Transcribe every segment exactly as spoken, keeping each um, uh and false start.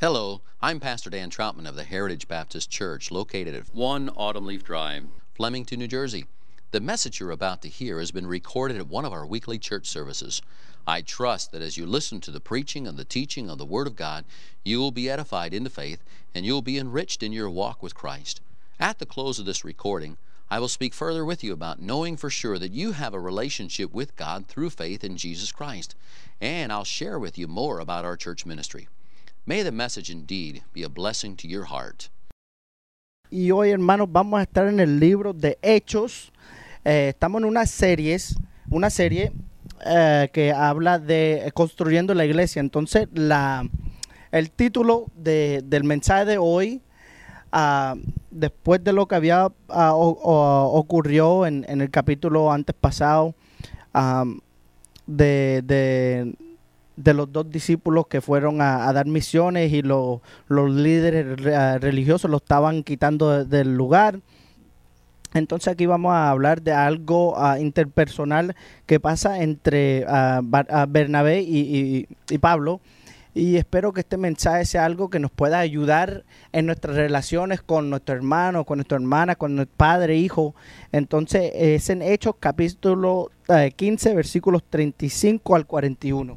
Hello, I'm Pastor Dan Troutman of the Heritage Baptist Church, located at one Autumn Leaf Drive, Flemington, New Jersey. The message you're about to hear has been recorded at one of our weekly church services. I trust that as you listen to the preaching and the teaching of the Word of God, you will be edified into faith and you will be enriched in your walk with Christ. At the close of this recording, I will speak further with you about knowing for sure that you have a relationship with God through faith in Jesus Christ. And I'll share with you more about our church ministry. May the message indeed be a blessing to your heart. Y hoy, hermanos, vamos a estar en el libro de Hechos. Eh, estamos en una serie, una serie eh, que habla de construyendo la iglesia. Entonces, la, el título de, del mensaje de hoy, uh, después de lo que había uh, o, o, ocurrió en, en el capítulo antes pasado, um, de, de, de los dos discípulos que fueron a, a dar misiones y lo, los líderes uh, religiosos lo estaban quitando de, del lugar. Entonces aquí vamos a hablar de algo uh, interpersonal que pasa entre uh, Bar- uh, Bernabé y, y, y Pablo. Y espero que este mensaje sea algo que nos pueda ayudar en nuestras relaciones con nuestro hermano, con nuestra hermana, con nuestro padre, hijo. Entonces es en Hechos capítulo uh, quince, versículos treinta y cinco al cuarenta y uno.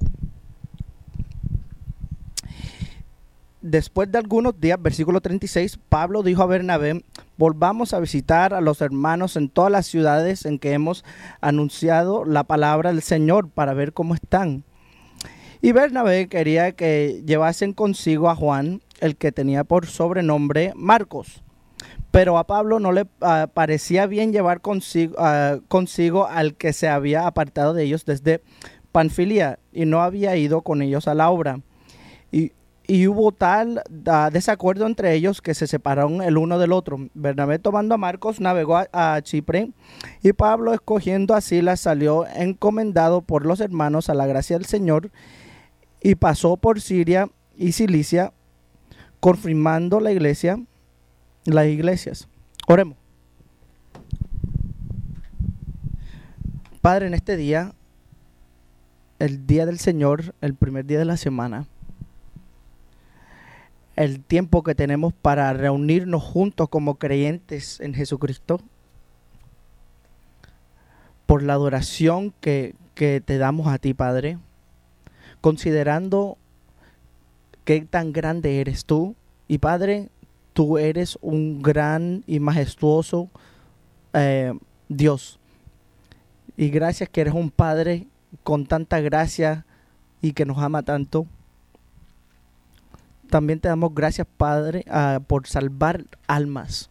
Después de algunos días, versículo treinta y seis, Pablo dijo a Bernabé: volvamos a visitar a los hermanos en todas las ciudades en que hemos anunciado la palabra del Señor para ver cómo están. Y Bernabé quería que llevasen consigo a Juan, el que tenía por sobrenombre Marcos. Pero a Pablo no le uh, parecía bien llevar consigo, uh, consigo al que se había apartado de ellos desde Panfilia y no había ido con ellos a la obra. Y Y hubo tal uh, desacuerdo entre ellos que se separaron el uno del otro. Bernabé, tomando a Marcos, navegó a, a Chipre, y Pablo, escogiendo a Silas, salió encomendado por los hermanos a la gracia del Señor, y pasó por Siria y Cilicia, confirmando la iglesia, las iglesias. Oremos. Padre, en este día, el día del Señor, el primer día de la semana, el tiempo que tenemos para reunirnos juntos como creyentes en Jesucristo, por la adoración que, que te damos a ti, Padre, considerando qué tan grande eres tú. Y Padre, tú eres un gran y majestuoso eh, Dios. Y gracias que eres un Padre con tanta gracia y que nos ama tanto. También te damos gracias, Padre, uh, por salvar almas.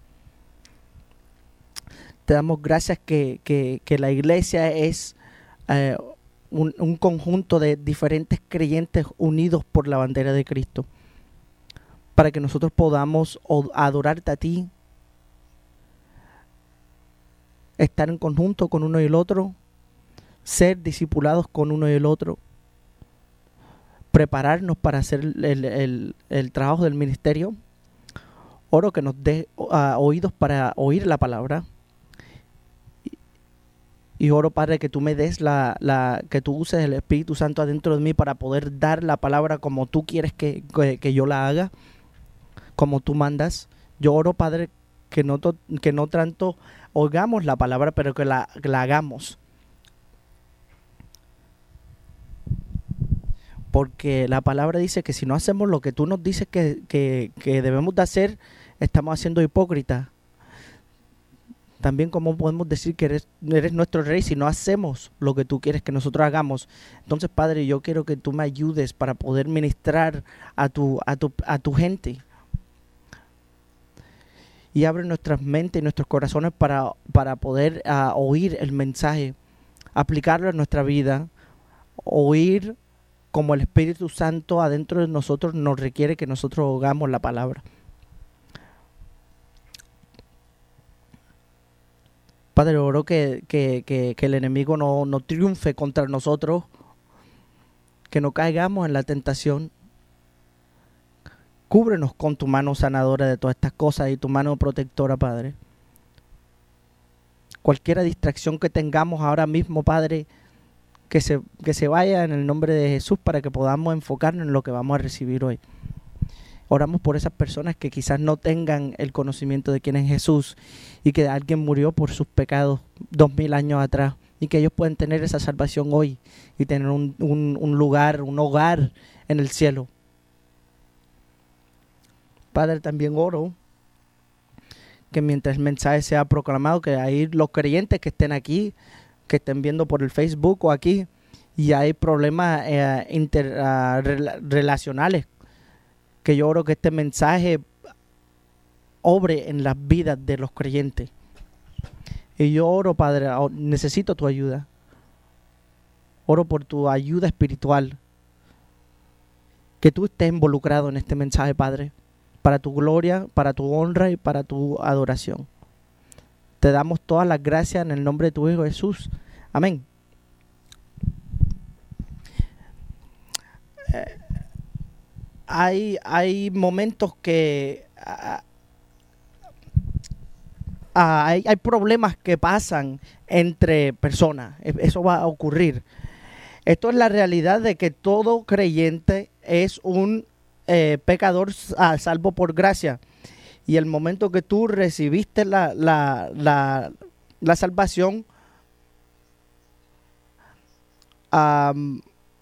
Te damos gracias que, que, que la iglesia es uh, un, un conjunto de diferentes creyentes unidos por la bandera de Cristo, para que nosotros podamos adorarte a ti, estar en conjunto con uno y el otro, ser discipulados con uno y el otro, prepararnos para hacer el, el, el trabajo del ministerio. Oro que nos dé uh, oídos para oír la palabra. Y, y oro, Padre, que tú me des la, la, que tú uses el Espíritu Santo adentro de mí para poder dar la palabra como tú quieres que, que, que yo la haga, como tú mandas. Yo oro, Padre, que no, to, que no tanto oigamos la palabra, pero que la, que la hagamos. Porque la palabra dice que si no hacemos lo que tú nos dices que, que, que debemos de hacer, estamos haciendo hipócrita. También, ¿cómo podemos decir que eres, eres nuestro rey si no hacemos lo que tú quieres que nosotros hagamos? Entonces, Padre, yo quiero que tú me ayudes para poder ministrar a tu, a tu, a tu gente. Y abre nuestras mentes y nuestros corazones para, para poder uh, oír el mensaje, aplicarlo en nuestra vida, oír como el Espíritu Santo adentro de nosotros nos requiere que nosotros hagamos la palabra. Padre, oro que, que, que, que el enemigo no, no triunfe contra nosotros, que no caigamos en la tentación. Cúbrenos con tu mano sanadora de todas estas cosas y tu mano protectora, Padre. Cualquier distracción que tengamos ahora mismo, Padre, que se, que se vaya en el nombre de Jesús para que podamos enfocarnos en lo que vamos a recibir hoy. Oramos por esas personas que quizás no tengan el conocimiento de quién es Jesús y que alguien murió por sus pecados dos mil años atrás y que ellos pueden tener esa salvación hoy y tener un, un, un lugar, un hogar en el cielo. Padre, también oro que mientras el mensaje sea proclamado, que hay los creyentes que estén aquí, que estén viendo por el Facebook o aquí, y hay problemas eh, inter, uh, rela- relacionales, que yo oro que este mensaje obre en las vidas de los creyentes. Y yo oro, Padre, necesito tu ayuda. Oro por tu ayuda espiritual. Que tú estés involucrado en este mensaje, Padre, para tu gloria, para tu honra y para tu adoración. Te damos todas las gracias en el nombre de tu Hijo Jesús. Amén. Eh, hay, hay momentos que uh, uh, hay, hay problemas que pasan entre personas. Eso va a ocurrir. Esto es la realidad de que todo creyente es un eh, pecador uh, salvo por gracia. Y el momento que tú recibiste la, la, la, la salvación, um,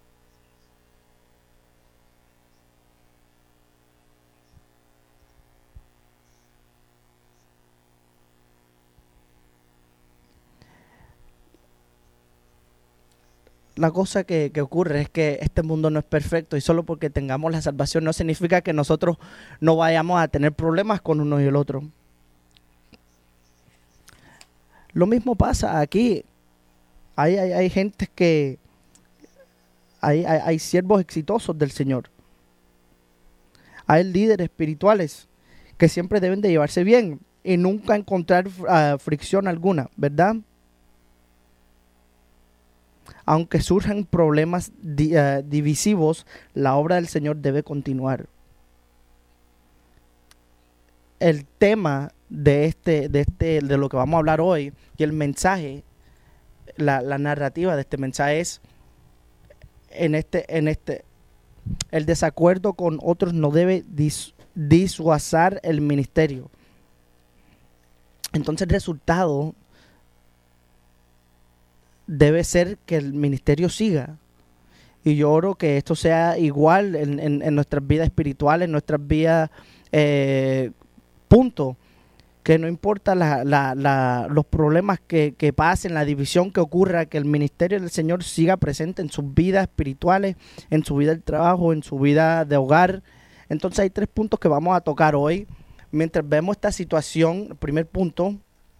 la cosa que, que ocurre es que este mundo no es perfecto y solo porque tengamos la salvación no significa que nosotros no vayamos a tener problemas con uno y el otro. Lo mismo pasa aquí. Hay, hay, hay gente que... Hay, hay, hay siervos exitosos del Señor. Hay líderes espirituales que siempre deben de llevarse bien y nunca encontrar uh, fricción alguna, ¿verdad? Aunque surjan problemas di, uh, divisivos, la obra del Señor debe continuar. El tema de este, de este, de lo que vamos a hablar hoy y el mensaje, la, la narrativa de este mensaje es en este, en este, el desacuerdo con otros no debe dis, disuasar el ministerio. Entonces el resultado debe ser que el ministerio siga. Y yo oro que esto sea igual en, en, en nuestras vidas espirituales, en nuestras vidas, eh, punto. Que no importa la, la, la, los problemas que, que pasen, la división que ocurra, que el ministerio del Señor siga presente en sus vidas espirituales, en su vida del trabajo, en su vida de hogar. Entonces hay tres puntos que vamos a tocar hoy. Mientras vemos esta situación, el primer punto,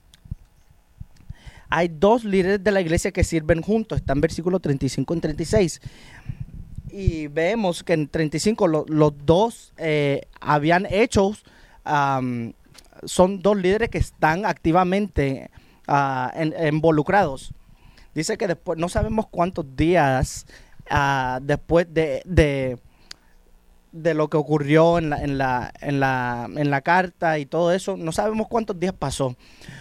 hay dos líderes de la iglesia que sirven juntos. Está en versículos treinta y cinco y treinta y seis. Y vemos que en treinta y cinco lo, los dos eh, habían hecho, um, son dos líderes que están activamente uh, en, involucrados. Dice que después, no sabemos cuántos días uh, después de, de, de lo que ocurrió en la, en, la, en, la, en la carta y todo eso, no sabemos cuántos días pasó.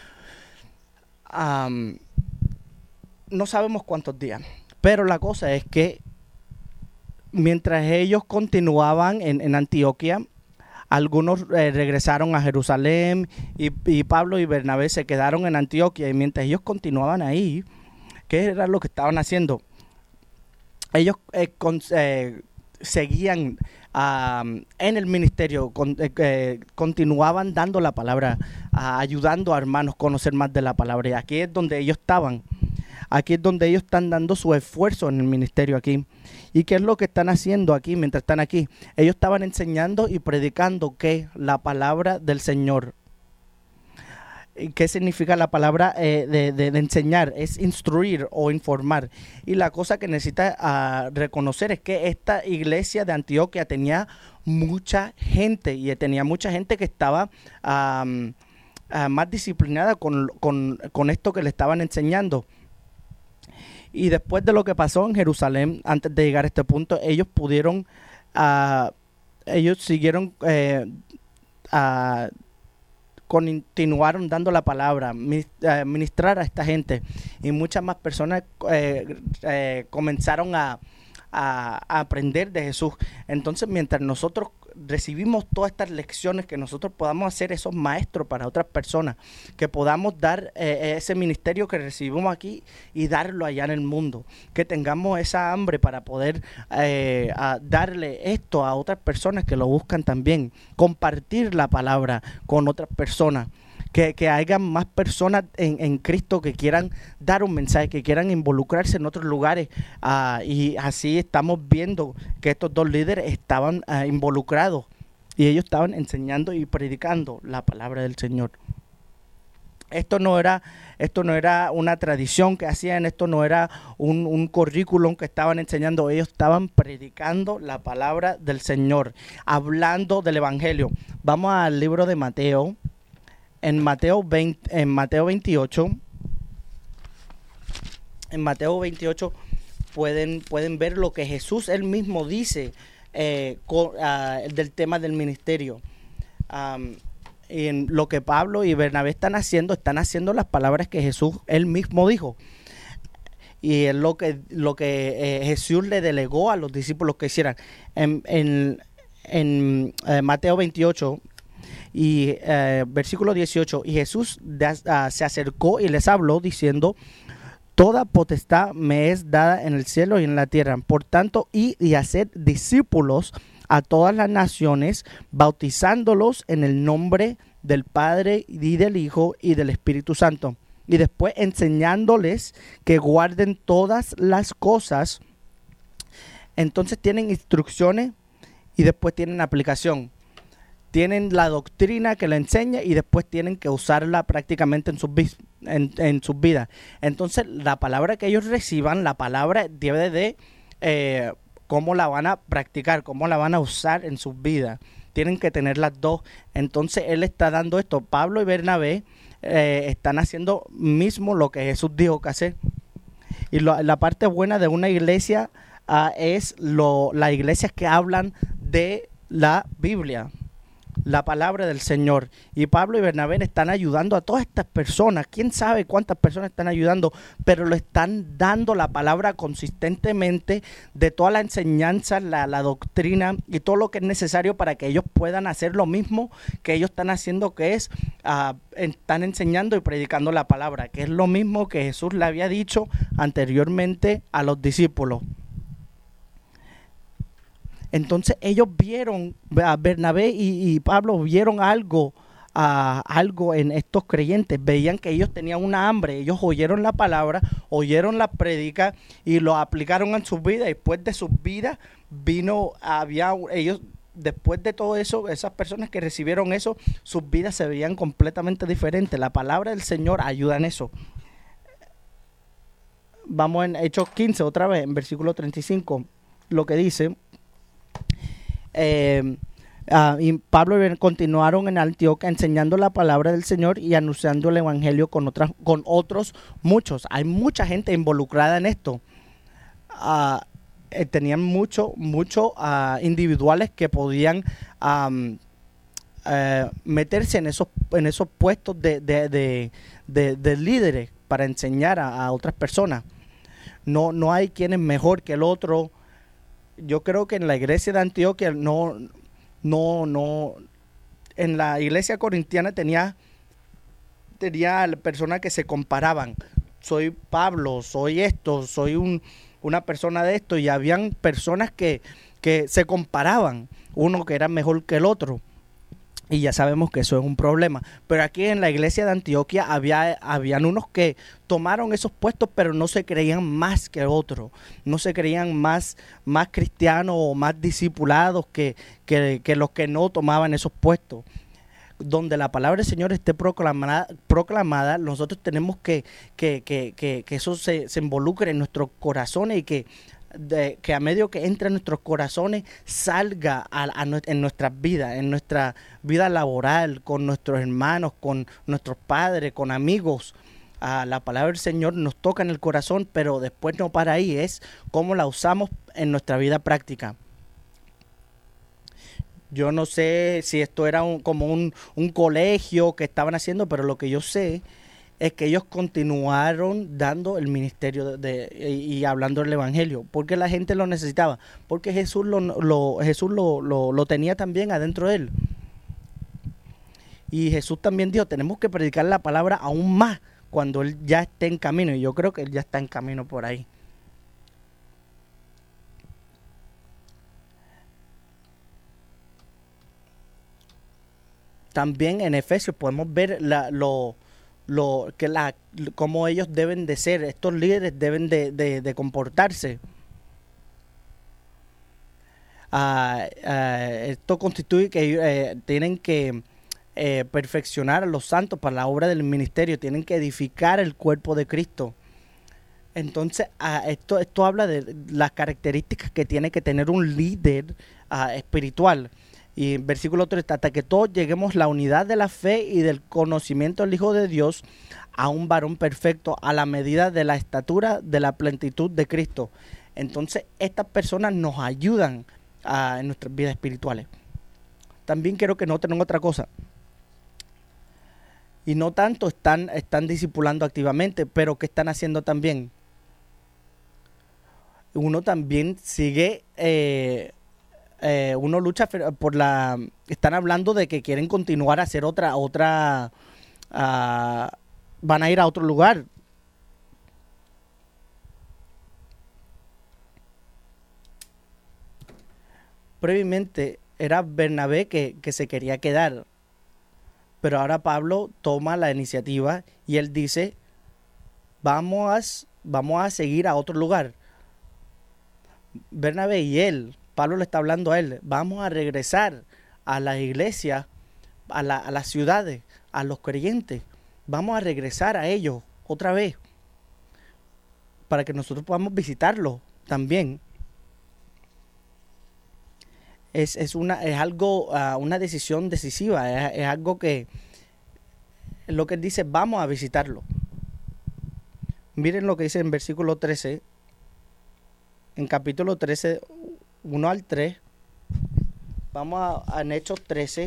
Um, no sabemos cuántos días, pero la cosa es que mientras ellos continuaban en, en Antioquía, algunos eh, regresaron a Jerusalén y, y Pablo y Bernabé se quedaron en Antioquía, y mientras ellos continuaban ahí, ¿qué era lo que estaban haciendo? Ellos eh, con, eh, seguían uh, en el ministerio, con, eh, eh, continuaban dando la palabra, uh, ayudando a hermanos a conocer más de la palabra. Y aquí es donde ellos estaban. Aquí es donde ellos están dando su esfuerzo en el ministerio aquí. ¿Y qué es lo que están haciendo aquí mientras están aquí? Ellos estaban enseñando y predicando ¿qué? La palabra del Señor. ¿Qué significa la palabra eh, de, de, de enseñar? Es instruir o informar. Y la cosa que necesita uh, reconocer es que esta iglesia de Antioquia tenía mucha gente, y tenía mucha gente que estaba um, uh, más disciplinada con, con, con esto que le estaban enseñando. Y después de lo que pasó en Jerusalén, antes de llegar a este punto, ellos pudieron, uh, ellos siguieron, eh, uh, continuaron dando la palabra, ministrar a esta gente. Y muchas más personas eh, eh, comenzaron a, a, a aprender de Jesús. Entonces, mientras nosotros recibimos todas estas lecciones, que nosotros podamos ser esos maestros para otras personas, que podamos dar eh, ese ministerio que recibimos aquí y darlo allá en el mundo, que tengamos esa hambre para poder eh, a darle esto a otras personas que lo buscan también, compartir la palabra con otras personas. Que, que haya más personas en, en Cristo que quieran dar un mensaje, que quieran involucrarse en otros lugares. Uh, y así estamos viendo que estos dos líderes estaban uh, involucrados y ellos estaban enseñando y predicando la palabra del Señor. Esto no era, esto no era una tradición que hacían, esto no era un, un currículum que estaban enseñando, ellos estaban predicando la palabra del Señor, hablando del Evangelio. Vamos al libro de Mateo. En Mateo, veinte, en Mateo veintiocho, en Mateo veintiocho pueden, pueden ver lo que Jesús él mismo dice eh, con, uh, del tema del ministerio. Um, en lo que Pablo y Bernabé están haciendo, están haciendo las palabras que Jesús él mismo dijo. Y es lo que, lo que eh, Jesús le delegó a los discípulos que hicieran. En, en, en eh, Mateo veintiocho, y eh, versículo dieciocho, y Jesús de, uh, se acercó y les habló diciendo: toda potestad me es dada en el cielo y en la tierra. Por tanto, id y haced discípulos a todas las naciones, bautizándolos en el nombre del Padre y del Hijo y del Espíritu Santo. Y después enseñándoles que guarden todas las cosas. Entonces tienen instrucciones y después tienen aplicación. Tienen la doctrina que la enseña y después tienen que usarla prácticamente en sus, en, en sus vidas. Entonces, la palabra que ellos reciban, la palabra debe de eh, cómo la van a practicar, cómo la van a usar en sus vidas. Tienen que tener las dos. Entonces, él está dando esto. Pablo y Bernabé eh, están haciendo mismo lo que Jesús dijo que hacer. Y lo, la parte buena de una iglesia uh, es lo, las iglesias que hablan de la Biblia, la palabra del Señor. Y Pablo y Bernabé están ayudando a todas estas personas. Quién sabe cuántas personas están ayudando, pero le están dando la palabra consistentemente de toda la enseñanza, la, la doctrina y todo lo que es necesario para que ellos puedan hacer lo mismo que ellos están haciendo, que es uh, están enseñando y predicando la palabra, que es lo mismo que Jesús le había dicho anteriormente a los discípulos. Entonces ellos vieron, Bernabé y, y Pablo vieron algo, uh, algo en estos creyentes. Veían que ellos tenían una hambre. Ellos oyeron la palabra, oyeron la prédica y lo aplicaron en sus vidas. Y después de sus vidas vino, había ellos, después de todo eso, esas personas que recibieron eso, sus vidas se veían completamente diferentes. La palabra del Señor ayuda en eso. Vamos en Hechos quince otra vez, en versículo treinta y cinco, lo que dice... Eh, uh, y Pablo y continuaron en Antioquía enseñando la palabra del Señor y anunciando el evangelio con otras, con otros muchos. Hay mucha gente involucrada en esto. Uh, eh, tenían mucho, mucho uh, individuales que podían um, uh, meterse en esos, en esos puestos de, de, de, de, de líderes para enseñar a, a otras personas. No, no hay quien es mejor que el otro. Yo creo que en la iglesia de Antioquía no, no, no, en la iglesia corintiana tenía, tenía personas que se comparaban. Soy Pablo, soy esto, soy un, una persona de esto, y habían personas que, que se comparaban, uno que era mejor que el otro. Y ya sabemos que eso es un problema. Pero aquí en la iglesia de Antioquía había, habían unos que tomaron esos puestos, pero no se creían más que otros. No se creían más, más cristianos o más discipulados que, que, que los que no tomaban esos puestos. Donde la palabra del Señor esté proclamada, proclamada nosotros tenemos que, que, que, que, que eso se, se involucre en nuestros corazones y que... De, que a medio que entre en nuestros corazones salga a, a, en nuestras vidas, en nuestra vida laboral, con nuestros hermanos, con nuestros padres, con amigos. Uh, la palabra del Señor nos toca en el corazón, pero después no para ahí, es cómo la usamos en nuestra vida práctica. Yo no sé si esto era un, como un, un colegio que estaban haciendo, pero lo que yo sé es que ellos continuaron dando el ministerio de, de, y, y hablando del evangelio, porque la gente lo necesitaba, porque Jesús lo, lo, Jesús lo, lo, lo tenía también adentro de él. Y Jesús también dijo, tenemos que predicar la palabra aún más cuando él ya esté en camino, y yo creo que él ya está en camino por ahí. También en Efesios podemos ver la, lo, lo, que la, cómo ellos deben de ser, estos líderes deben de, de, de comportarse. Uh, uh, esto constituye que eh, tienen que eh, perfeccionar a los santos para la obra del ministerio, tienen que edificar el cuerpo de Cristo. Entonces, uh, esto, esto habla de las características que tiene que tener un líder uh, espiritual. Y en versículo tres, hasta que todos lleguemos a la unidad de la fe y del conocimiento del Hijo de Dios, a un varón perfecto, a la medida de la estatura de la plenitud de Cristo. Entonces, estas personas nos ayudan a, en nuestras vidas espirituales. También quiero que noten otra cosa. Y no tanto están, están discipulando activamente, pero ¿qué están haciendo también? Uno también sigue... Eh, Eh, uno lucha por la... Están hablando de que quieren continuar a hacer otra... otra uh, van a ir a otro lugar. Previamente era Bernabé que, que se quería quedar. Pero ahora Pablo toma la iniciativa y él dice, vamos a, vamos a seguir a otro lugar. Bernabé y él... Pablo le está hablando a él, vamos a regresar a las iglesias, a, la, a las ciudades, a los creyentes. Vamos a regresar a ellos otra vez para que nosotros podamos visitarlos también. Es, es, una, es algo, uh, una decisión decisiva, es, es algo que, lo que él dice, vamos a visitarlo. Miren lo que dice en versículo trece, en capítulo trece, uno al tres, vamos a, a en Hechos trece,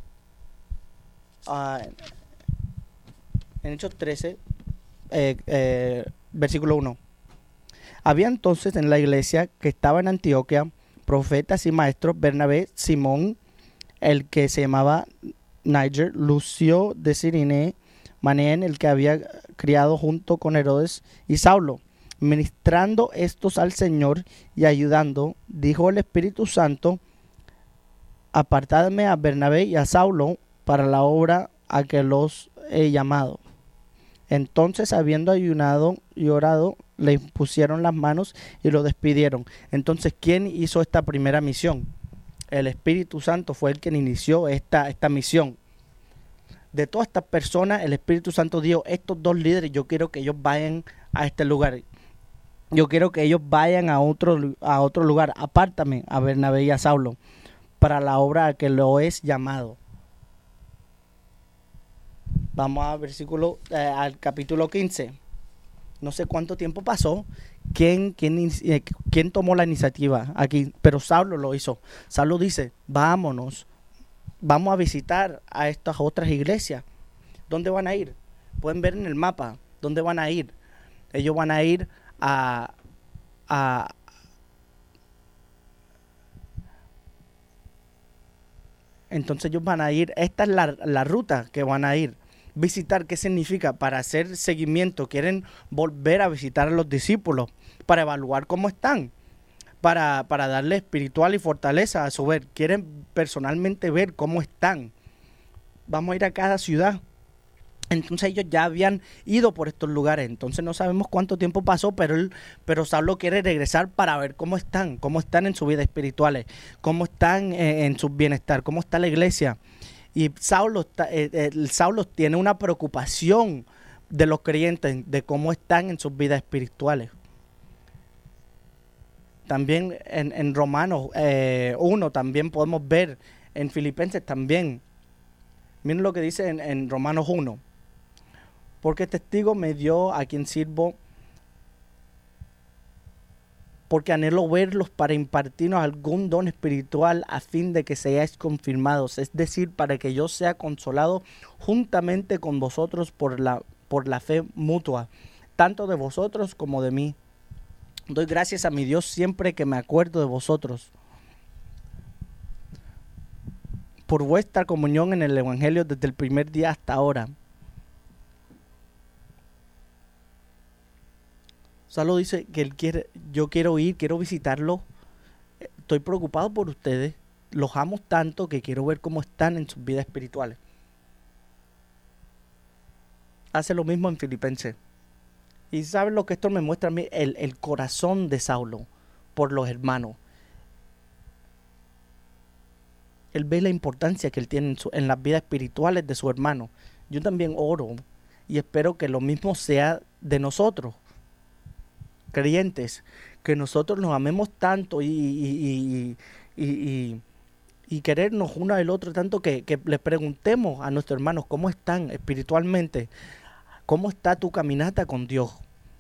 a, en Hechos trece, eh, eh, versículo uno. Había entonces en la iglesia que estaba en Antioquia profetas y maestros: Bernabé, Simón, el que se llamaba Níger, Lucio de Cirene, Manén, el que había criado junto con Herodes, y Saulo. Ministrando estos al Señor y ayudando, dijo el Espíritu Santo, apartadme a Bernabé y a Saulo para la obra a que los he llamado. Entonces, habiendo ayunado y orado, le impusieron las manos y lo despidieron. Entonces, ¿quién hizo esta primera misión? El Espíritu Santo fue el quien inició esta, esta misión. De todas estas personas, el Espíritu Santo dijo, estos dos líderes, yo quiero que ellos vayan a este lugar. Yo quiero que ellos vayan a otro, a otro lugar. Apártame a Bernabé y a Saulo para la obra a que lo es llamado. Vamos al versículo, eh, al capítulo quince. No sé cuánto tiempo pasó. ¿Quién, quién, eh, quién tomó la iniciativa aquí? Pero Saulo lo hizo. Saulo dice, vámonos. Vamos a visitar a estas otras iglesias. ¿Dónde van a ir? Pueden ver en el mapa. ¿Dónde van a ir? Ellos van a ir A, a, entonces ellos van a ir, esta es la, la ruta que van a ir, visitar. ¿Qué significa? Para hacer seguimiento, quieren volver a visitar a los discípulos, para evaluar cómo están, para, para darle espiritual y fortaleza a su ver, quieren personalmente ver cómo están. Vamos a ir a cada ciudad. Entonces ellos ya habían ido por estos lugares, entonces no sabemos cuánto tiempo pasó, pero él, pero Saulo quiere regresar para ver cómo están, cómo están en su vida espiritual, cómo están eh, en su bienestar, cómo está la iglesia. Y Saulo, eh, el Saulo tiene una preocupación de los creyentes, de cómo están en sus vidas espirituales. También en, en Romanos eh, uno, también podemos ver, en Filipenses también. Miren lo que dice en, en Romanos uno. Porque testigo me dio a quien sirvo, porque anhelo verlos para impartirnos algún don espiritual a fin de que seáis confirmados, es decir, para que yo sea consolado juntamente con vosotros por la por la fe mutua, tanto de vosotros como de mí. Doy gracias a mi Dios siempre que me acuerdo de vosotros, por vuestra comunión en el Evangelio desde el primer día hasta ahora. Solo dice que él quiere, yo quiero ir, quiero visitarlo. Estoy preocupado por ustedes. Los amo tanto que quiero ver cómo están en sus vidas espirituales. Hace lo mismo en Filipenses. Y ¿saben lo que esto me muestra a mí? El, el corazón de Saulo por los hermanos. Él ve la importancia que él tiene en, su, en las vidas espirituales de su hermano. Yo también oro y espero que lo mismo sea de nosotros, creyentes, que nosotros nos amemos tanto y, y, y, y, y, y querernos uno al otro tanto que, que les preguntemos a nuestros hermanos cómo están espiritualmente, cómo está tu caminata con Dios,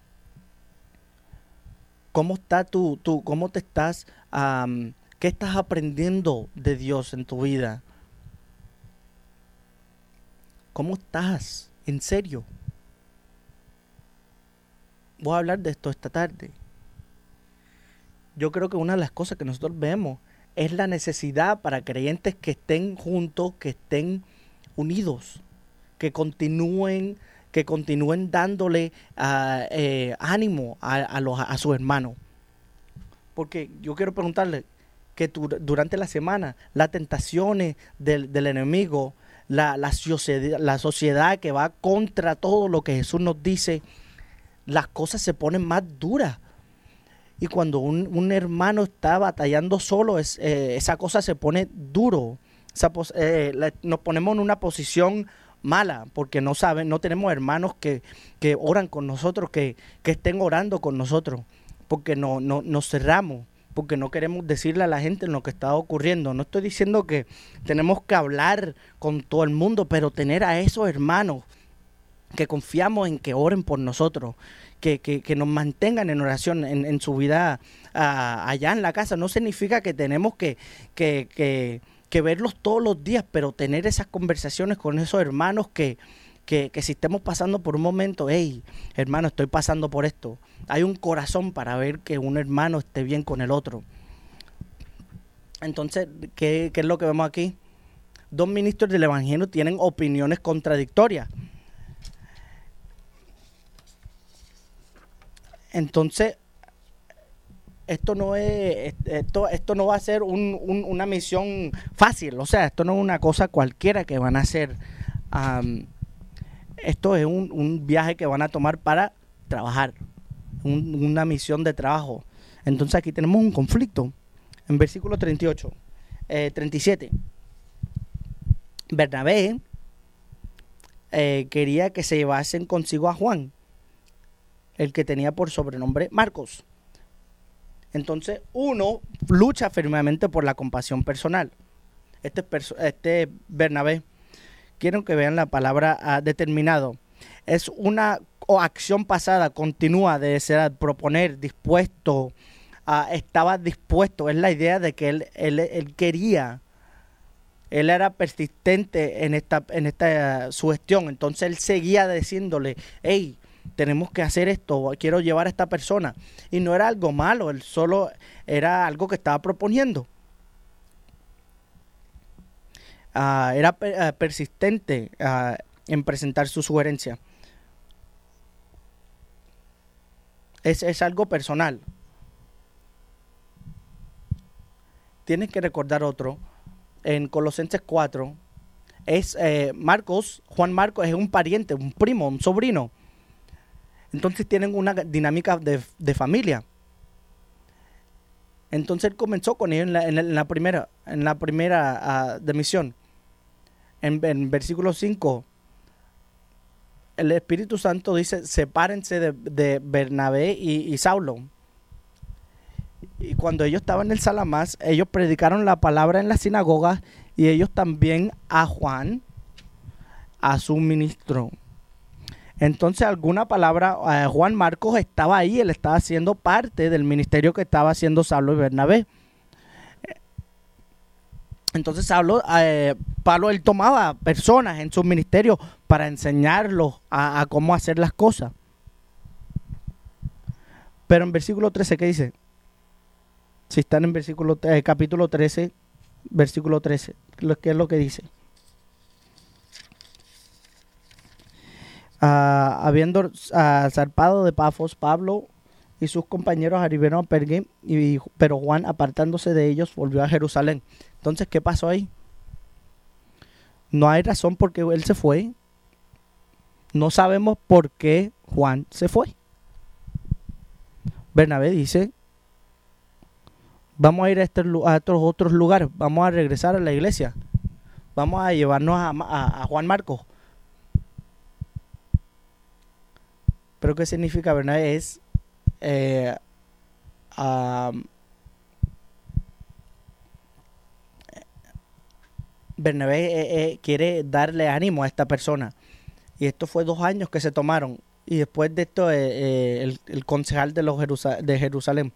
cómo está tu, tu cómo te estás, um, qué estás aprendiendo de Dios en tu vida, cómo estás, en serio. Voy a hablar de esto esta tarde. Yo creo que una de las cosas que nosotros vemos es la necesidad para creyentes que estén juntos, que estén unidos, que continúen, que continúen dándole uh, eh, ánimo a, a, los, a sus hermanos. Porque yo quiero preguntarle que tu, durante la semana las tentaciones del, del enemigo, la, la, sociedad, la sociedad que va contra todo lo que Jesús nos dice, las cosas se ponen más duras. Y cuando un, un hermano está batallando solo, es, eh, esa cosa se pone duro. Esa pos, eh, la, nos ponemos en una posición mala porque no saben, no tenemos hermanos que, que oran con nosotros, que, que estén orando con nosotros, porque no, no, nos cerramos, porque no queremos decirle a la gente lo que está ocurriendo. No estoy diciendo que tenemos que hablar con todo el mundo, pero tener a esos hermanos que confiamos en que oren por nosotros, que, que, que nos mantengan en oración en, en su vida uh, allá en la casa. No significa que tenemos que, que, que, que verlos todos los días, pero tener esas conversaciones con esos hermanos que, que, que si estemos pasando por un momento, hey, hermano, estoy pasando por esto. Hay un corazón para ver que un hermano esté bien con el otro. Entonces, ¿qué, qué es lo que vemos aquí? Dos ministros del Evangelio tienen opiniones contradictorias. Entonces, esto no es, esto, esto no va a ser un, un, una misión fácil, o sea, esto no es una cosa cualquiera que van a hacer. Um, esto es un, un viaje que van a tomar para trabajar, un, una misión de trabajo. Entonces aquí tenemos un conflicto. En versículo treinta y ocho, eh, treinta y siete, Bernabé eh, quería que se llevasen consigo a Juan, el que tenía por sobrenombre Marcos. Entonces uno lucha firmemente por la compasión personal. Este, perso- este Bernabé, quiero que vean la palabra uh, determinado. Es una o acción pasada, continua de ser, proponer, dispuesto, uh, estaba dispuesto. Es la idea de que él, él, él quería, él era persistente en esta, en esta uh, sugestión. Entonces él seguía diciéndole, hey, tenemos que hacer esto, quiero llevar a esta persona. Y no era algo malo, él solo era algo que estaba proponiendo. Uh, era uh, persistente uh, en presentar su sugerencia. Es, es algo personal. Tienes que recordar otro. En Colosenses cuatro, es eh, Marcos, Juan Marcos es un pariente, un primo, un sobrino. Entonces tienen una dinámica de, de familia. Entonces él comenzó con ellos en la, en la, en la primera, en la primera uh, de misión. En, en versículo cinco, el Espíritu Santo dice, sepárense de, de Bernabé y, y Saulo. Y cuando ellos estaban en el Salamas, ellos predicaron la palabra en la sinagoga y ellos también a Juan, a su ministro. Entonces, alguna palabra, eh, Juan Marcos estaba ahí, él estaba haciendo parte del ministerio que estaba haciendo Saulo y Bernabé. Entonces Pablo, eh, Pablo él tomaba personas en su ministerio para enseñarlos a, a cómo hacer las cosas. Pero en versículo trece, ¿qué dice? Si están en versículo eh, capítulo trece, versículo trece, ¿qué es lo que dice? Uh, habiendo uh, zarpado de Pafos, Pablo y sus compañeros arribaron a Perge, y, pero Juan, apartándose de ellos, volvió a Jerusalén. Entonces, ¿qué pasó ahí? No hay razón por qué él se fue. No sabemos por qué Juan se fue. Bernabé dice, vamos a ir a, este, a estos otros lugares, vamos a regresar a la iglesia, vamos a llevarnos a, a, a Juan Marcos. Pero ¿qué significa Bernabé? Es eh, um, Bernabé eh, eh, quiere darle ánimo a esta persona. Y esto fue dos años que se tomaron. Y después de esto, eh, eh, el, el concejal de, los Jerusal- de Jerusalén.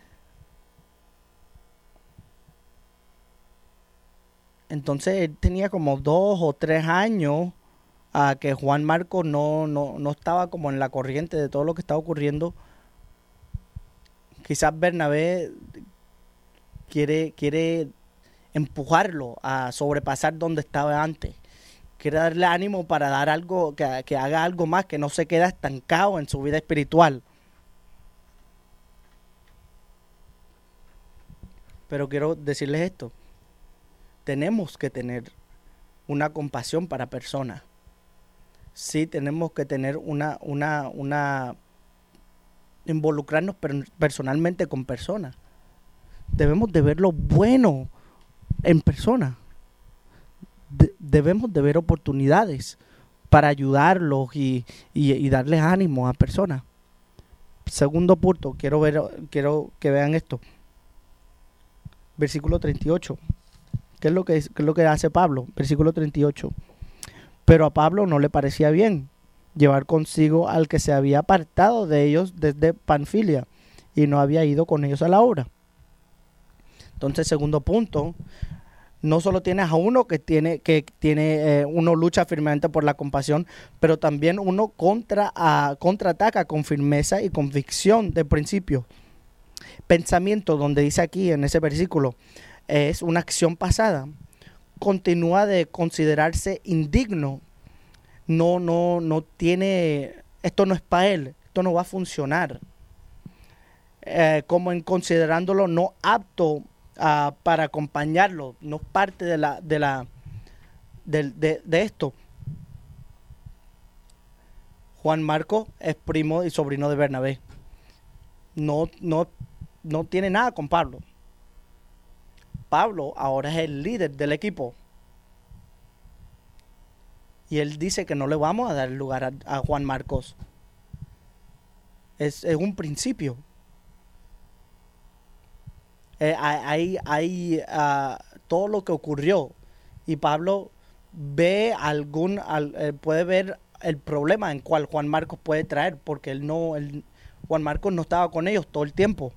Entonces él tenía como dos o tres años a que Juan Marcos no, no, no estaba como en la corriente de todo lo que estaba ocurriendo. Quizás Bernabé quiere, quiere empujarlo a sobrepasar donde estaba antes. Quiere darle ánimo para dar algo, que, que haga algo más, que no se quede estancado en su vida espiritual. Pero quiero decirles esto. Tenemos que tener una compasión para personas. Sí, tenemos que tener una, una, una, involucrarnos per- personalmente con personas. Debemos de ver lo bueno en personas. De, debemos de ver oportunidades para ayudarlos y, y, y darles ánimo a personas. Segundo punto, quiero ver, quiero que vean esto. Versículo treinta y ocho. ¿Qué es lo que, qué es lo que hace Pablo? Versículo treinta y ocho. Pero a Pablo no le parecía bien llevar consigo al que se había apartado de ellos desde Panfilia y no había ido con ellos a la obra. Entonces, segundo punto, no solo tienes a uno que tiene, que tiene eh, uno lucha firmemente por la compasión, pero también uno contra, a, contraataca con firmeza y convicción de principio. Pensamiento, donde dice aquí en ese versículo, es una acción pasada. Continúa de considerarse indigno. No, no, no tiene, esto no es para él, esto no va a funcionar. Eh, como en considerándolo no apto uh, para acompañarlo, no es parte de la, de la, de, de, de esto. Juan Marcos es primo y sobrino de Bernabé. No, no, no tiene nada con Pablo. Pablo ahora es el líder del equipo. Y él dice que no le vamos a dar lugar a, a Juan Marcos. Es, es un principio. Eh, hay hay uh, todo lo que ocurrió. Y Pablo ve algún, al, eh, puede ver el problema en cual Juan Marcos puede traer. Porque él no, él, Juan Marcos no estaba con ellos todo el tiempo.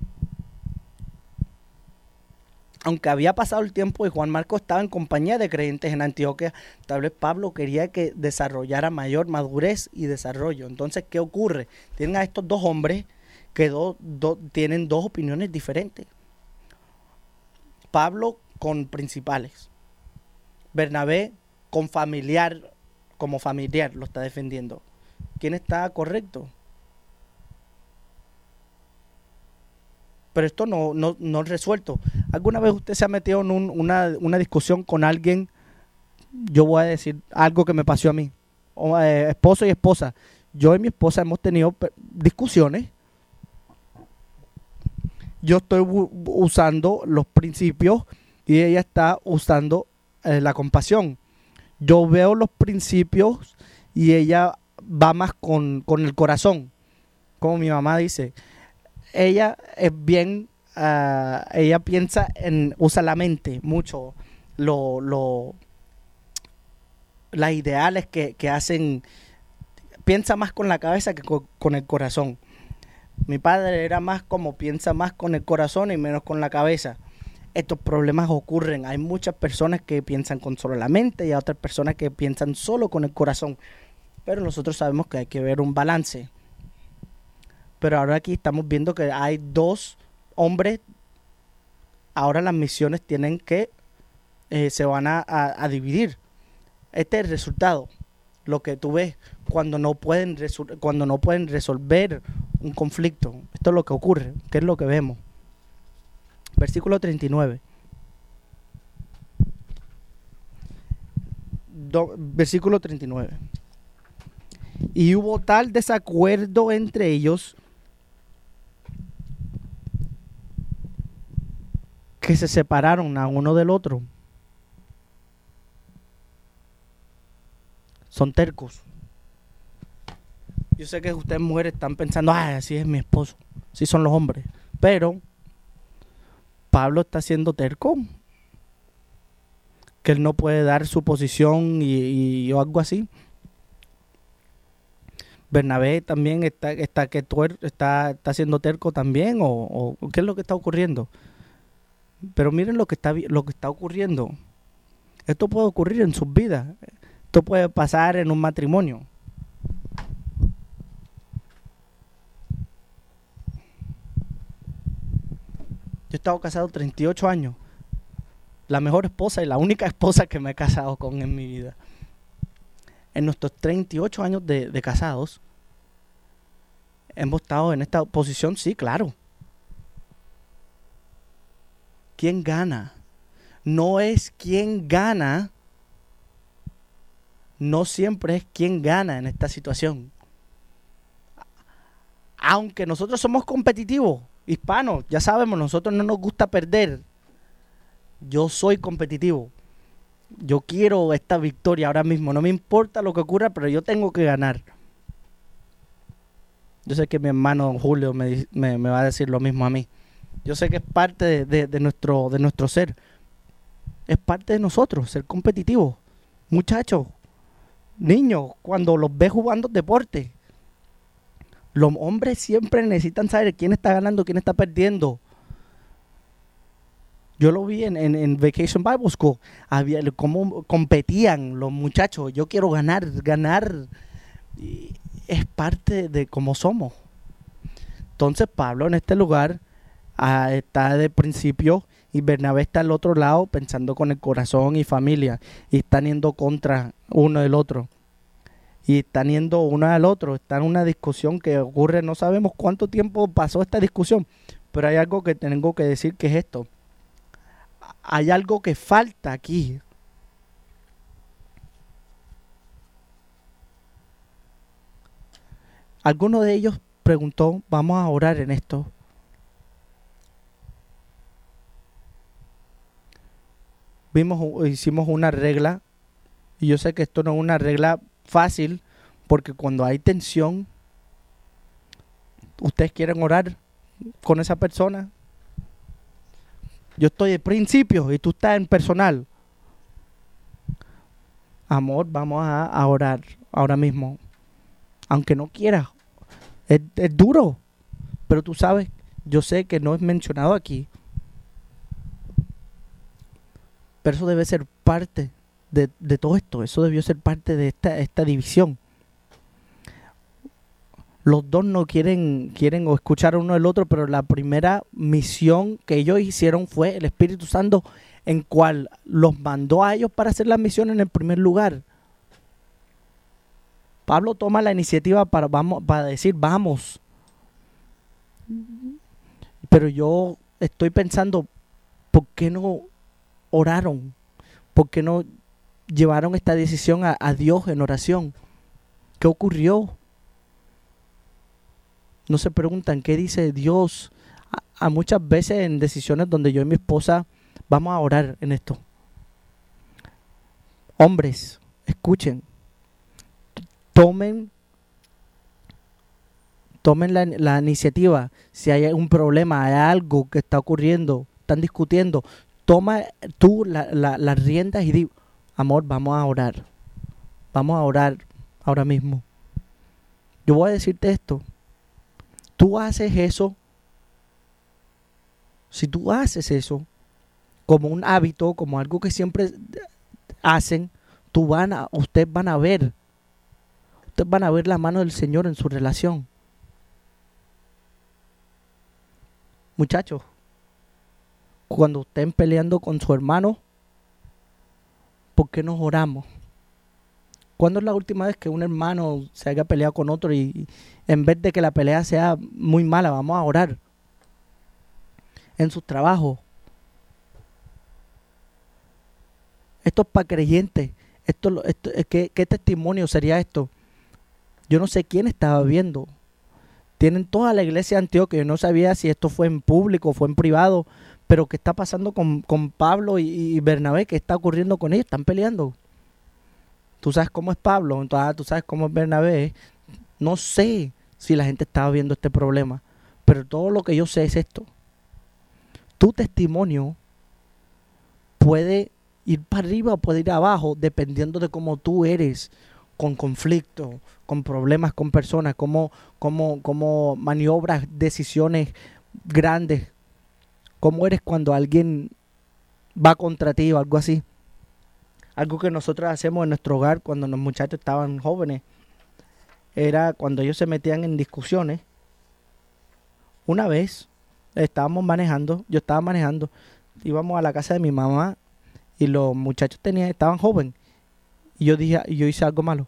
Aunque había pasado el tiempo y Juan Marcos estaba en compañía de creyentes en Antioquia, tal vez Pablo quería que desarrollara mayor madurez y desarrollo. Entonces, ¿qué ocurre? Tienen a estos dos hombres que do, do, tienen dos opiniones diferentes. Pablo con principales. Bernabé con familiar, como familiar lo está defendiendo. ¿Quién está correcto? Pero esto no, no, no es resuelto. ¿Alguna vez usted se ha metido en un, una, una discusión con alguien? Yo voy a decir algo que me pasó a mí. O, eh, esposo y esposa. Yo y mi esposa hemos tenido discusiones. Yo estoy usando los principios y ella está usando eh, la compasión. Yo veo los principios y ella va más con, con el corazón. Como mi mamá dice, ella es bien, uh, ella piensa en, usa la mente mucho, lo, lo, las ideales que, que hacen, piensa más con la cabeza que con, con el corazón. Mi padre era más como piensa más con el corazón y menos con la cabeza. estos problemas ocurren. Hay muchas personas que piensan con solo la mente y hay otras personas que piensan solo con el corazón. Pero nosotros sabemos que hay que ver un balance. Pero ahora aquí estamos viendo que hay dos hombres. Ahora las misiones tienen que, eh, se van a, a, a dividir. Este es el resultado. Lo que tú ves cuando no pueden resol- cuando no pueden resolver un conflicto. Esto es lo que ocurre. ¿Qué es lo que vemos? Versículo treinta y nueve. Do, versículo treinta y nueve. Y hubo tal desacuerdo entre ellos que se separaron a uno del otro. Son tercos. Yo sé que ustedes mujeres están pensando, ah, así es mi esposo, así son los hombres. Pero Pablo está siendo terco, que él no puede dar su posición y, y o algo así. Bernabé también está, está que tuer, está, está siendo terco también, o, o qué es lo que está ocurriendo. Pero miren lo que está lo que está ocurriendo. Esto puede ocurrir en sus vidas. Esto puede pasar en un matrimonio. Yo he estado casado treinta y ocho años. La mejor esposa y la única esposa que me he casado con en mi vida. En nuestros treinta y ocho años de, de casados, hemos estado en esta posición, sí, claro. ¿Quién gana? No es quién gana. No siempre es quién gana en esta situación. Aunque nosotros somos competitivos, hispanos, ya sabemos, nosotros no nos gusta perder. Yo soy competitivo. Yo quiero esta victoria ahora mismo. No me importa lo que ocurra, pero yo tengo que ganar. Yo sé que mi hermano Julio me, me, me va a decir lo mismo a mí. Yo sé que es parte de, de, de, nuestro, de nuestro ser. Es parte de nosotros, ser competitivos. Muchachos, niños, cuando los ves jugando deporte, los hombres siempre necesitan saber quién está ganando, quién está perdiendo. Yo lo vi en, en, en Vacation Bible School, había cómo competían los muchachos. Yo quiero ganar, ganar. Y es parte de cómo somos. Entonces Pablo en este lugar ah, está de principio y Bernabé está al otro lado pensando con el corazón y familia. Y están yendo contra uno del otro. Y están yendo uno al otro. Está en una discusión que ocurre, no sabemos cuánto tiempo pasó esta discusión. Pero hay algo que tengo que decir que es esto. Hay algo que falta aquí. Alguno de ellos preguntó, vamos a orar en esto. Vimos, hicimos una regla, y yo sé que esto no es una regla fácil, porque cuando hay tensión, ustedes quieren orar con esa persona. Yo estoy de principio y tú estás en personal. Amor, vamos a, a orar ahora mismo. Aunque no quieras. Es, es duro. Pero tú sabes, yo sé que no es mencionado aquí. Pero eso debe ser parte de, de todo esto. Eso debió ser parte de esta, esta división. Los dos no quieren, quieren o escuchar uno al otro, pero la primera misión que ellos hicieron fue el Espíritu Santo, en cual los mandó a ellos para hacer la misión en el primer lugar. Pablo toma la iniciativa para, vamos, para decir, vamos. Pero yo estoy pensando, ¿por qué no oraron? ¿Por qué no llevaron esta decisión a, a Dios en oración? ¿Qué ocurrió? No se preguntan qué dice Dios. A, a muchas veces en decisiones donde yo y mi esposa vamos a orar en esto. Hombres, escuchen. Tomen, tomen la, la iniciativa. Si hay un problema, hay algo que está ocurriendo, están discutiendo, toma tú la, la, las riendas y di, amor, vamos a orar. Vamos a orar ahora mismo. Yo voy a decirte esto. Tú haces eso. Si tú haces eso, como un hábito, como algo que siempre hacen, tú van a, ustedes van a ver, ustedes van a ver la mano del Señor en su relación. Muchachos, cuando estén peleando con su hermano, ¿por qué nos oramos? ¿Cuándo es la última vez que un hermano se haya peleado con otro y en vez de que la pelea sea muy mala, vamos a orar? En sus trabajos. Esto es para creyentes. Esto, esto, ¿qué, ¿Qué testimonio sería esto? Yo no sé quién estaba viendo. Tienen toda la iglesia de Antioquia. Yo no sabía si esto fue en público o fue en privado. Pero ¿qué está pasando con, con Pablo y, y Bernabé? ¿Qué está ocurriendo con ellos? Están peleando. Tú sabes cómo es Pablo, entonces tú sabes cómo es Bernabé. No sé si la gente estaba viendo este problema. Pero todo lo que yo sé es esto. Tu testimonio puede ir para arriba o puede ir abajo dependiendo de cómo tú eres con conflicto, con problemas con personas, cómo, cómo, cómo maniobras decisiones grandes, cómo eres cuando alguien va contra ti o algo así. Algo que nosotros hacemos en nuestro hogar cuando los muchachos estaban jóvenes era cuando ellos se metían en discusiones. Una vez estábamos manejando, yo estaba manejando, íbamos a la casa de mi mamá y los muchachos tenían, estaban jóvenes y yo dije, y yo hice algo malo.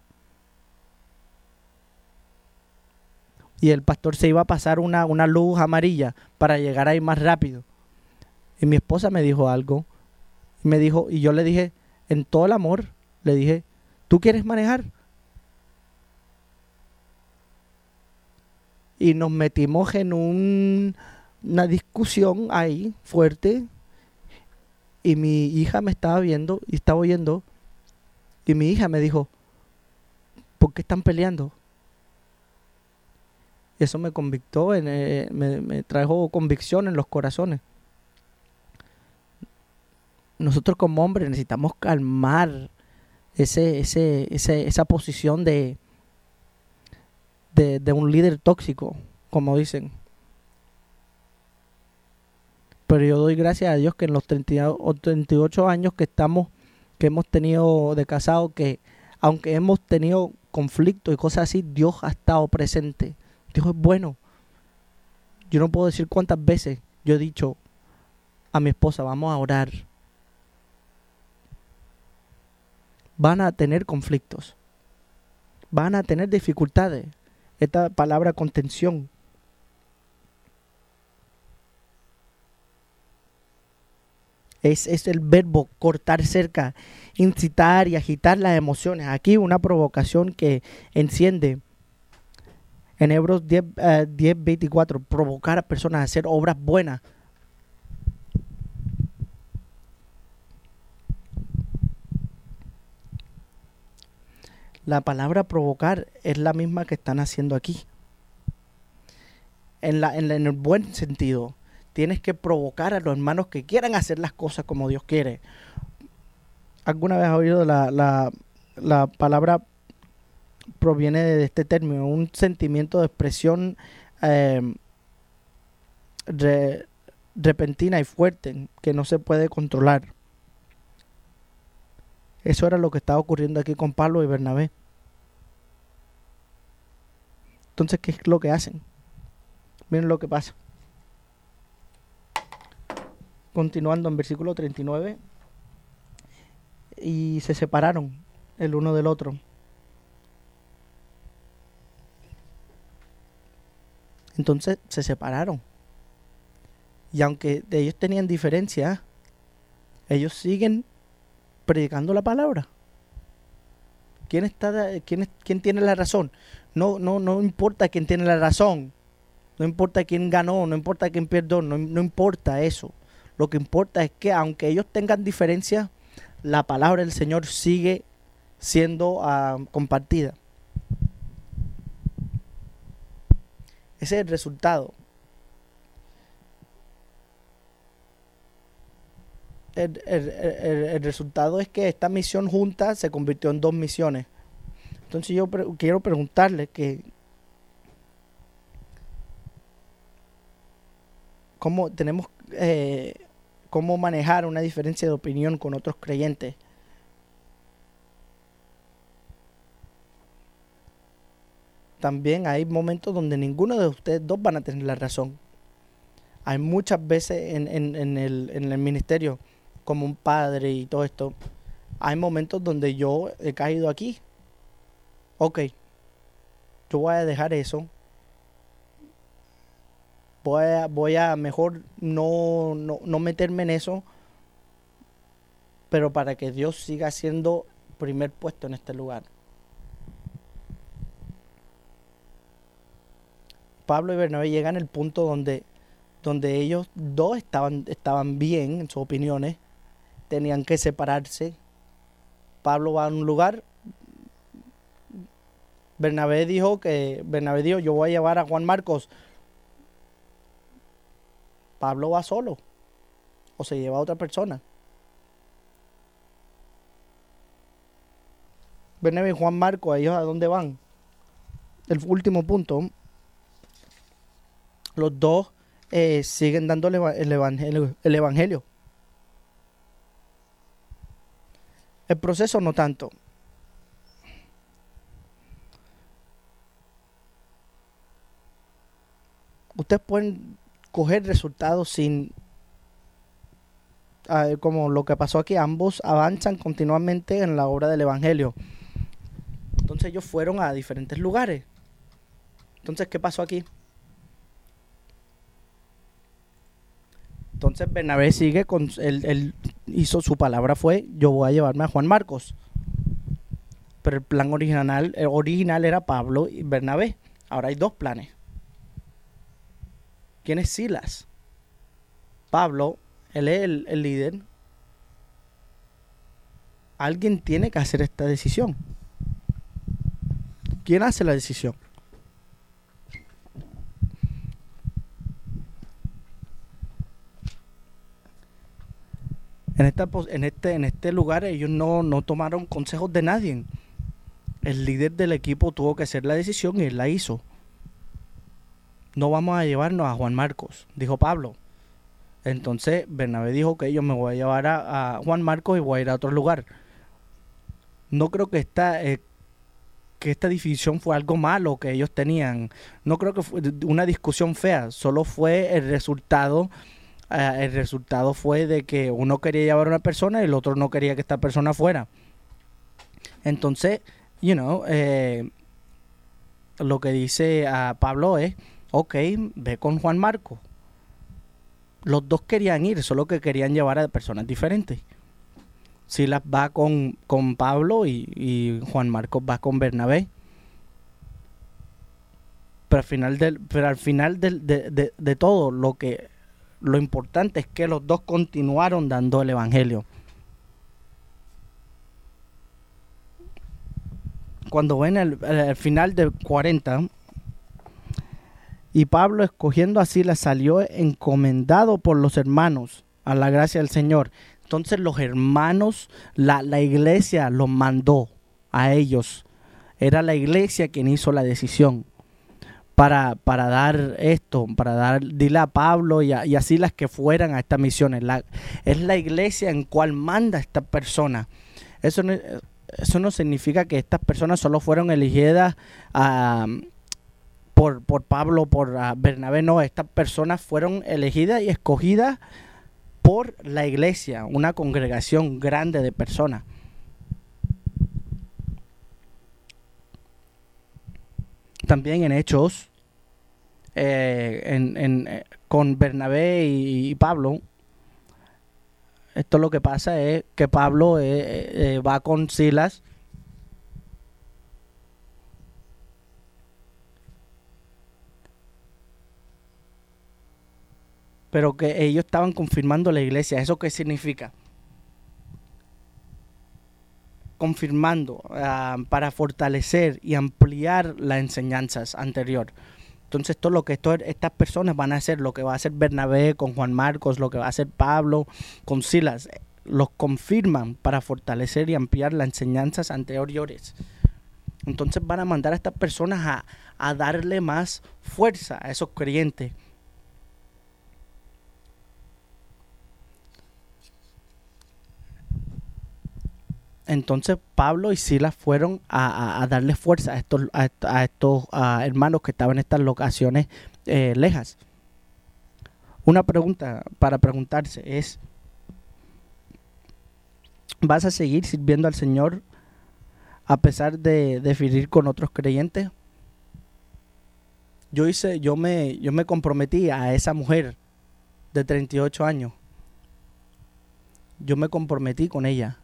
Y el pastor se iba a pasar una, una luz amarilla para llegar ahí más rápido. Y mi esposa me dijo algo. Y me dijo, y yo le dije, en todo el amor, le dije, ¿tú quieres manejar? Y nos metimos en un, una discusión ahí fuerte. Y mi hija me estaba viendo y estaba oyendo. Y mi hija me dijo, ¿por qué están peleando? Eso me convictó, en, eh, me, me trajo convicción en los corazones. Nosotros como hombres necesitamos calmar ese, ese, ese, esa posición de, de, de un líder tóxico, como dicen. Pero yo doy gracias a Dios que en los treinta y ocho años que estamos, que hemos tenido de casado, que aunque hemos tenido conflictos y cosas así, Dios ha estado presente. Dios es bueno. Yo no puedo decir cuántas veces yo he dicho a mi esposa, vamos a orar. Van a tener conflictos. Van a tener dificultades. Esta palabra contención. Es, es el verbo cortar cerca, incitar y agitar las emociones. Aquí una provocación que enciende. En Hebreos diez, uh, diez veinticuatro, provocar a personas a hacer obras buenas. La palabra provocar es la misma que están haciendo aquí. En, la, en, la, en el buen sentido. Tienes que provocar a los hermanos que quieran hacer las cosas como Dios quiere. ¿Alguna vez has oído la, la, la palabra proviene de este término? Un sentimiento de expresión eh, re, repentina y fuerte que no se puede controlar. Eso era lo que estaba ocurriendo aquí con Pablo y Bernabé. Entonces, ¿qué es lo que hacen? Miren lo que pasa. Continuando en versículo treinta y nueve. Y se separaron el uno del otro. Entonces se separaron. Y aunque ellos tenían diferencias, ellos siguen predicando la palabra. ¿Quién está, quién, quién tiene la razón? No, no, no importa quién tiene la razón. No importa quién ganó, no importa quién perdió, no, no importa eso. Lo que importa es que aunque ellos tengan diferencias, la palabra del Señor sigue siendo uh, compartida. Ese es el resultado. El, el, el, el resultado es que esta misión junta se convirtió en dos misiones. Entonces yo pre- quiero preguntarle que cómo tenemos eh, cómo manejar una diferencia de opinión con otros creyentes. También hay momentos donde ninguno de ustedes dos van a tener la razón. Hay muchas veces en, en, en, el, en el ministerio, como un padre y todo esto, hay momentos donde yo he caído aquí. Ok, yo voy a dejar eso. Voy a, voy a mejor no, no, no meterme en eso, pero para que Dios siga siendo primer puesto en este lugar. Pablo y Bernabé llegan al punto donde, donde ellos dos estaban, estaban bien en sus opiniones, tenían que separarse. Pablo va a un lugar, Bernabé dijo que, Bernabé dijo, yo voy a llevar a Juan Marcos. Pablo va solo, o se lleva a otra persona. Bernabé y Juan Marcos, ¿ellos a dónde van? El último punto. Los dos eh, siguen dando el, el, evangelio, el evangelio. El proceso no tanto. Ustedes pueden coger resultados sin, uh, como lo que pasó aquí, ambos avanzan continuamente en la obra del evangelio. Entonces ellos fueron a diferentes lugares. Entonces, ¿qué pasó aquí? Entonces Bernabé sigue con, él, él hizo, su palabra fue, yo voy a llevarme a Juan Marcos. Pero el plan original, el original era Pablo y Bernabé. Ahora hay dos planes. ¿Quién es Silas? Pablo, él es el, el líder. Alguien tiene que hacer esta decisión. ¿Quién hace la decisión? En, esta, en, este, en este lugar ellos no, no tomaron consejos de nadie. El líder del equipo tuvo que hacer la decisión y él la hizo. No vamos a llevarnos a Juan Marcos, dijo Pablo. Entonces Bernabé dijo que yo me voy a llevar a, a Juan Marcos y voy a ir a otro lugar. No creo que esta, eh, que esta división fue algo malo que ellos tenían. No creo que fue una discusión fea. Solo fue el resultado. Uh, el resultado fue de que uno quería llevar a una persona y el otro no quería que esta persona fuera. Entonces, you know, eh, lo que dice uh, Pablo es, ok, ve con Juan Marcos. Los dos querían ir, solo que querían llevar a personas diferentes. Silas va con, con Pablo y, y Juan Marcos va con Bernabé. Pero al final del, pero al final del, de, de, de todo, lo que lo importante es que los dos continuaron dando el evangelio. Cuando ven el, el, el final del cuarenta, y Pablo, escogiendo a Silas, salió encomendado por los hermanos a la gracia del Señor. Entonces los hermanos, la, la iglesia los mandó a ellos. Era la iglesia quien hizo la decisión para, para dar esto, para dar, dile a Pablo y a, y a Silas que fueran a estas misiones. La, es la iglesia en cual manda a estas personas. Eso no, eso no significa que estas personas solo fueron elegidas a... Uh, Por, por Pablo, por uh, Bernabé, no, estas personas fueron elegidas y escogidas por la iglesia, una congregación grande de personas. También en Hechos, eh, en, en, eh, con Bernabé y, y Pablo, esto lo que pasa es que Pablo eh, eh, va con Silas. Pero que ellos estaban confirmando la iglesia. ¿Eso qué significa? Confirmando uh, para fortalecer y ampliar las enseñanzas anteriores. Entonces, todo lo que esto, estas personas van a hacer, lo que va a hacer Bernabé con Juan Marcos, lo que va a hacer Pablo con Silas, los confirman para fortalecer y ampliar las enseñanzas anteriores. Entonces, van a mandar a estas personas a, a darle más fuerza a esos creyentes. entonces Pablo y Silas fueron a, a, a darle fuerza a estos, a, a estos a hermanos que estaban en estas locaciones eh, lejas. Una pregunta para preguntarse es, ¿vas a seguir sirviendo al Señor a pesar de, de dividir con otros creyentes? Yo hice, yo me, yo me comprometí a esa mujer de treinta y ocho años. Yo me comprometí con ella.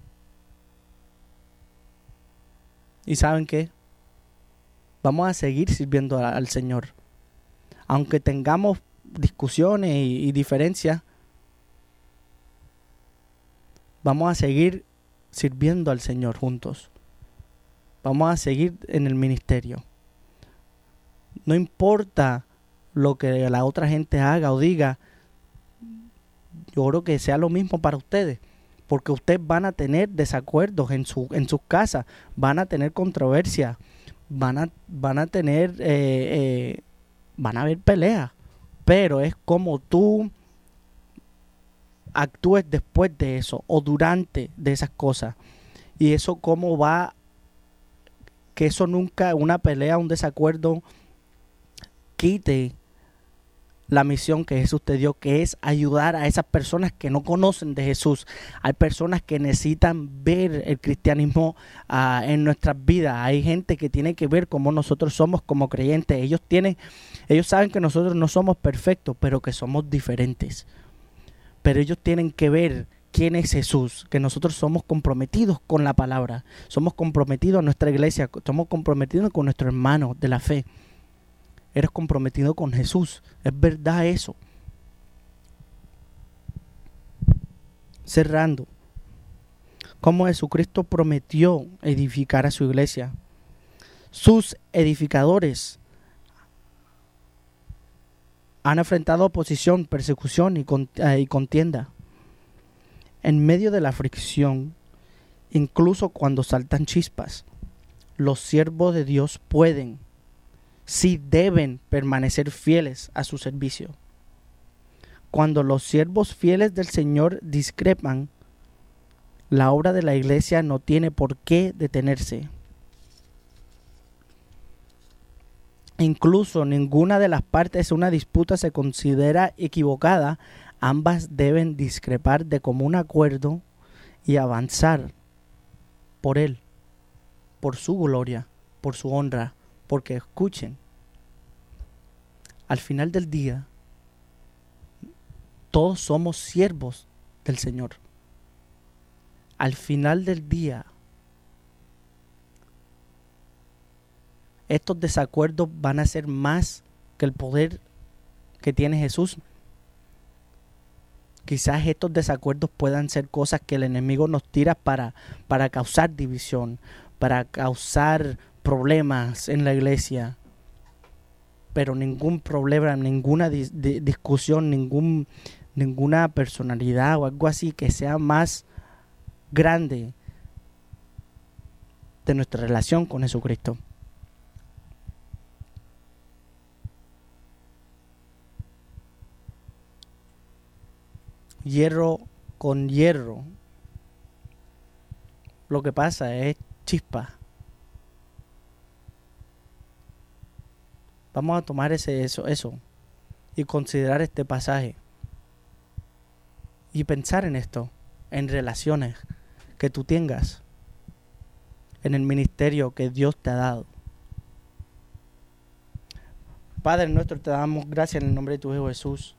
¿Y saben qué? Vamos a seguir sirviendo a, al Señor. Aunque tengamos discusiones y, y diferencias, vamos a seguir sirviendo al Señor juntos. Vamos a seguir en el ministerio. No importa lo que la otra gente haga o diga, yo creo que sea lo mismo para ustedes, porque ustedes van a tener desacuerdos en su en sus casas, van a tener controversias, van a van a tener eh, eh, van a haber peleas, pero es como tú actúes después de eso o durante de esas cosas, y eso cómo va, que eso nunca, una pelea, un desacuerdo quite la misión que Jesús te dio, que es ayudar a esas personas que no conocen de Jesús. Hay personas que necesitan ver el cristianismo uh, en nuestras vidas. Hay gente que tiene que ver cómo nosotros somos como creyentes. Ellos tienen, ellos saben que nosotros no somos perfectos, pero que somos diferentes. Pero ellos tienen que ver quién es Jesús, que nosotros somos comprometidos con la palabra, somos comprometidos a nuestra iglesia, somos comprometidos con nuestros hermanos de la fe. Eres comprometido con Jesús. Es verdad eso. Cerrando. Cómo Jesucristo prometió edificar a su iglesia. Sus edificadores han enfrentado oposición, persecución y, cont- eh, y contienda. En medio de la fricción, incluso cuando saltan chispas, los siervos de Dios pueden, sí deben permanecer fieles a su servicio. Cuando los siervos fieles del Señor discrepan, la obra de la iglesia no tiene por qué detenerse. Incluso ninguna de las partes de una disputa se considera equivocada, ambas deben discrepar de común acuerdo y avanzar por Él, por su gloria, por su honra. Porque escuchen, al final del día, todos somos siervos del Señor. Al final del día, estos desacuerdos van a ser más que el poder que tiene Jesús. Quizás estos desacuerdos puedan ser cosas que el enemigo nos tira para, para causar división, para causar problemas en la iglesia, pero ningún problema, ninguna dis- di- discusión, ningún, ninguna personalidad o algo así que sea más grande de nuestra relación con Jesucristo. Hierro con hierro. Lo que pasa es chispa. Vamos a tomar ese, eso, eso y considerar este pasaje y pensar en esto, en relaciones que tú tengas, en el ministerio que Dios te ha dado. Padre nuestro, te damos gracias en el nombre de tu Hijo Jesús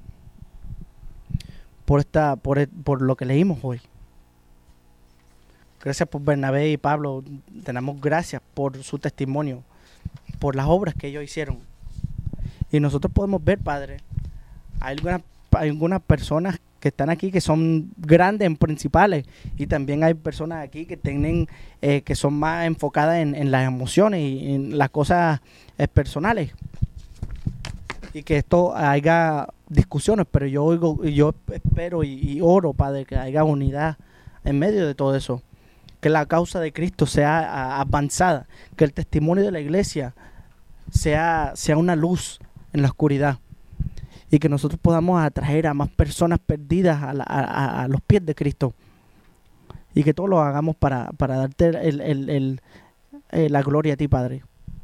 por esta, por, el, por lo que leímos hoy. Gracias por Bernabé y Pablo. Te damos gracias por su testimonio, por las obras que ellos hicieron. Y nosotros podemos ver, Padre, hay algunas, hay algunas personas que están aquí que son grandes en principales, y también hay personas aquí que tienen eh, que son más enfocadas en, en las emociones y en las cosas eh, personales, y que esto haya discusiones, pero yo oigo, yo espero y, y oro, Padre, que haya unidad en medio de todo eso, que la causa de Cristo sea a, avanzada, que el testimonio de la iglesia sea, sea una luz en la oscuridad, y que nosotros podamos atraer a más personas perdidas a, la, a, a los pies de Cristo, y que todos lo hagamos para, para darte el, el, el, eh, la gloria a ti, Padre.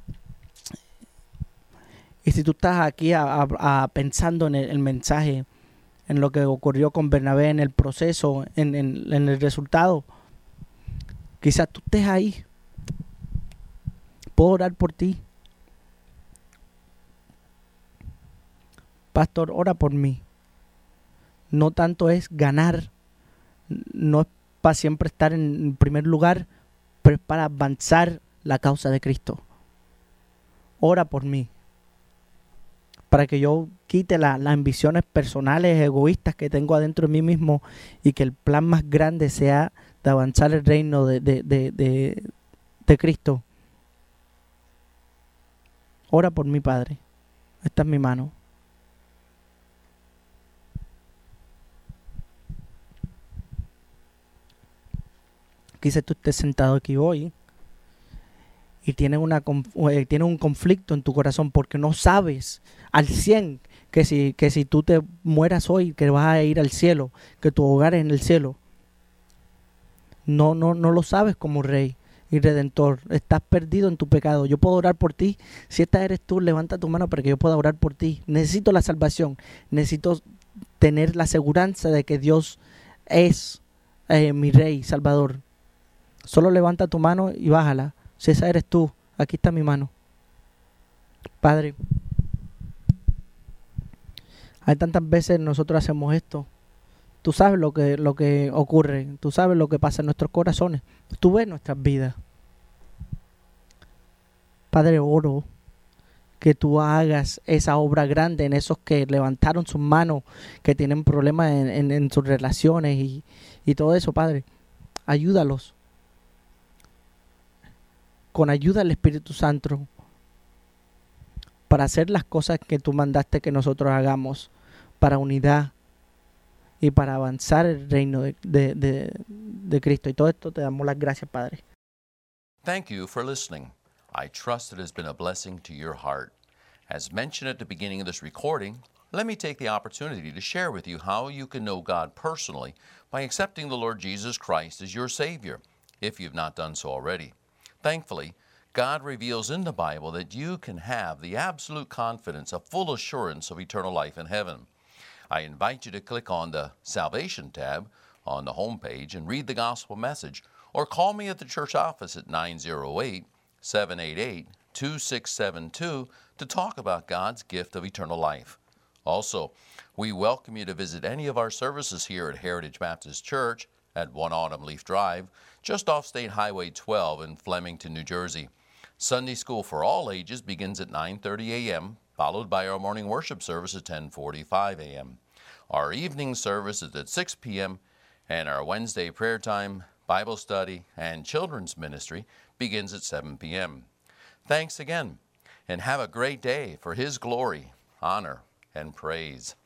Y si tú estás aquí a, a, a pensando en el, el mensaje, en lo que ocurrió con Bernabé, en el proceso, en, en, en el resultado, quizás tú estés ahí. Puedo orar por ti. Pastor, ora por mí. No tanto es ganar, no es para siempre estar en primer lugar, pero es para avanzar la causa de Cristo. Ora por mí, para que yo quite la, las ambiciones personales, egoístas que tengo adentro de mí mismo y que el plan más grande sea de avanzar el reino de, de, de, de, de Cristo. Ora por mí, Padre. Esta es mi mano. Quizás tú estés sentado aquí hoy y tienes, una, eh, tienes un conflicto en tu corazón porque no sabes al cien que si, que si tú te mueras hoy, que vas a ir al cielo, que tu hogar es en el cielo. No, no, no lo sabes como Rey y Redentor. Estás perdido en tu pecado. Yo puedo orar por ti. Si esta eres tú, levanta tu mano para que yo pueda orar por ti. Necesito la salvación. Necesito tener la seguridad de que Dios es eh, mi Rey, Salvador. Solo levanta tu mano y bájala. Si esa eres tú, aquí está mi mano. Padre, hay tantas veces nosotros hacemos esto. Tú sabes lo que, lo que ocurre. Tú sabes lo que pasa en nuestros corazones. Tú ves nuestras vidas. Padre, oro que tú hagas esa obra grande en esos que levantaron sus manos, que tienen problemas en, en, en sus relaciones y, y todo eso, Padre. Ayúdalos. Con ayuda del Espíritu Santo, para hacer las cosas que tú mandaste que nosotros hagamos, para unidad y para avanzar el reino de, de, de, de Cristo. Y todo esto te damos las gracias, Padre. Thank you for listening. I trust it has been a blessing to your heart. As mentioned at the beginning of this recording, let me take the opportunity to share with you how you can know God personally by accepting the Lord Jesus Christ as your Savior, if you've not done so already. Thankfully, God reveals in the Bible that you can have the absolute confidence, a full assurance of eternal life in heaven. I invite you to click on the Salvation tab on the home page and read the gospel message, or call me at the church office at nine oh eight, seven eight eight, two six seven two to talk about God's gift of eternal life. Also, we welcome you to visit any of our services here at Heritage Baptist Church at one Autumn Leaf Drive, just off State Highway twelve in Flemington, New Jersey. Sunday school for all ages begins at nine thirty a.m., followed by our morning worship service at ten forty-five a.m. Our evening service is at six p.m., and our Wednesday prayer time, Bible study, and children's ministry begins at seven p.m. Thanks again, and have a great day for His glory, honor, and praise.